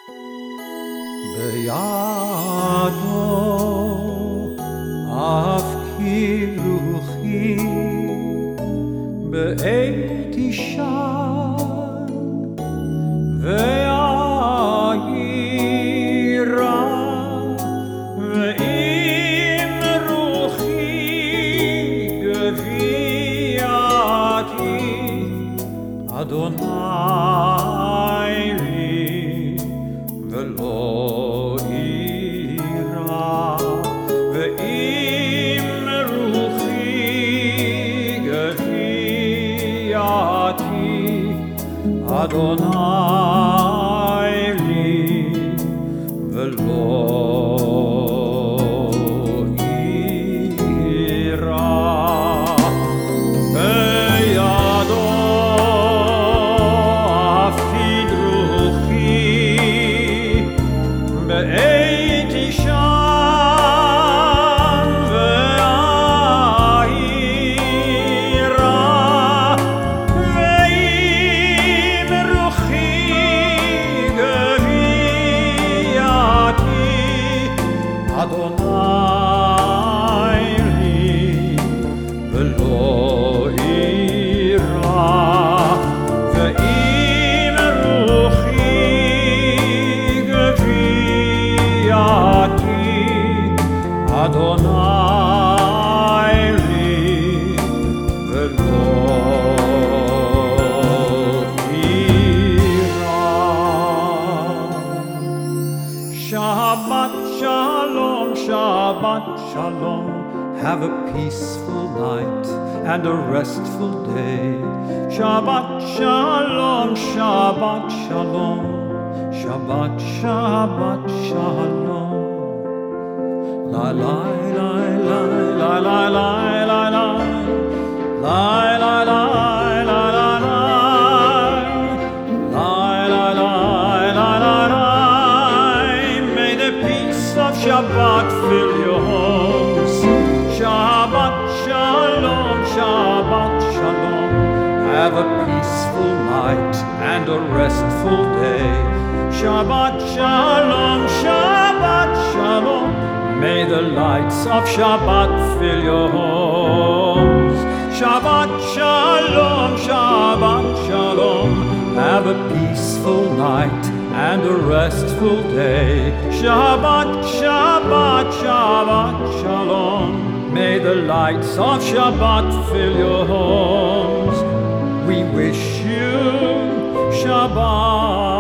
בידו אף כי רוחי בעת אישן והעירה ואם רוחי גוויעתי אדוני לי ולא אירא ואם רוחי גוויעתי אדוני לי ולא אירא בידו אפקיד רוחי בעת אישן והעירה ואם רוחי גוויעתי אדוני לי ולא אירא ואם רוחי גוויעתי אדוני לי ולא אירא. Shabbat Shalom, Shabbat Shalom. Have a peaceful night and a restful day. Shabbat Shalom, Shabbat Shalom. Shabbat, Shabbat Shalom. La la la la la la la la la la la la la la la May the peace of Shabbat fill your homes. Shabbat Shalom, Shabbat Shalom. Have a peaceful night and a restful day. Shabbat Shalom, Shabbat Shalom. May the lights of Shabbat fill your homes. Shabbat Shalom, Shabbat Shalom. Have a peaceful night and a restful day. Shabbat, Shabbat, Shabbat Shalom. May the lights of Shabbat fill your homes. We wish you Shabbat